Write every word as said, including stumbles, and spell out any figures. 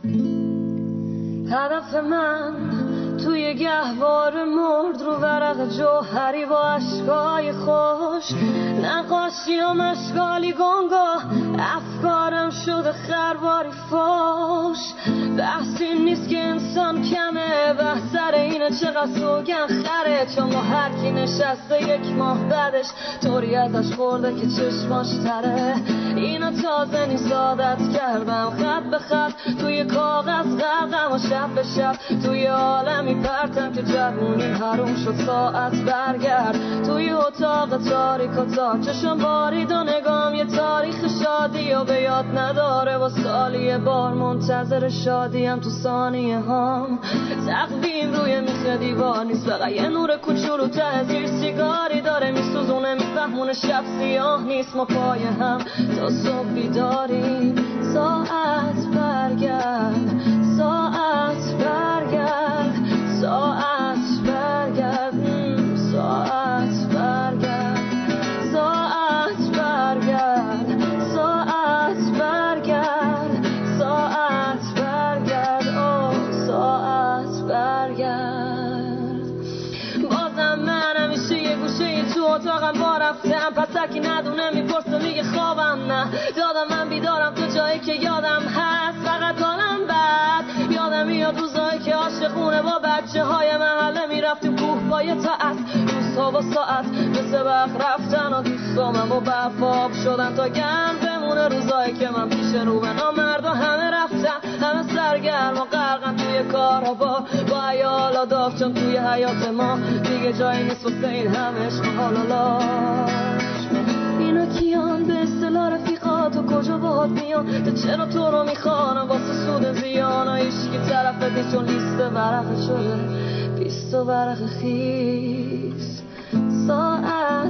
هدف من توی گهواره مرد رو ورق جوهری با اشکای خوش، نقاشی و مشغالی گنگا افکارم شده خرواری فوش. بحثی نیست که انسان کمه، بحث سر اینه چقدر سوگن خره، چون با هر کی نشسته یک ماه بعدش طوری ازش خورده که چشماش تره. اینا تازه نیست عادت کردم خط به خط توی کاغذ غرقم و شب به شب توی عالمی پرتم که جوونی حروم شد ساعت برگرد. توی اتاق تاریک و تار چشم بارید و نگام یه تاریخ شادی و به یاد نداره و سالی بار منتظر شادیم تو ثانیه هام. تقویم روی میخ دیوار نیست، فقط یه نور کوچولو ته زیر سیگاری داره میسوزونه میفهمونه شب سیاه نیست. ما پای هم تا صبح بیداریم. ساعت برگرد ساعت برگرد ساعت برگرد ساعت برگرد ساعت برگرد ساعت برگرد ساعت برگرد او ساعت برگرد. بازم من همیشه یه گوشه این تو اتاقم با رفتم، پسکی ندونه میپرسه میگه خوابم نه دادم من بیدارم تو جایی که یادم هست فقط حالم بد. یادم میاد روزایی که عاشقونه با بچه های محله میرفتیم کوه پایه تا از روزها با ساعت مثل وقت رفتن و دوستامم و برف آب شدن تا گرم بمونه. روزایی که من پیش رو به نامرد و همه رفتن همه سرگرم و غرقن توی کارها با با عیال و داغ، چون توی حیات ما دیگه جایی نیست واسه این همه عشق و حالالاش. اینا کیان به اصطلاح رفیقات و کجا باهات میان؟ تو چرا تو رو میخوانم واسه سود زیان و هیچکی طرفت نیست چون لیست ورق شده بیست و ورق خیس. ساعت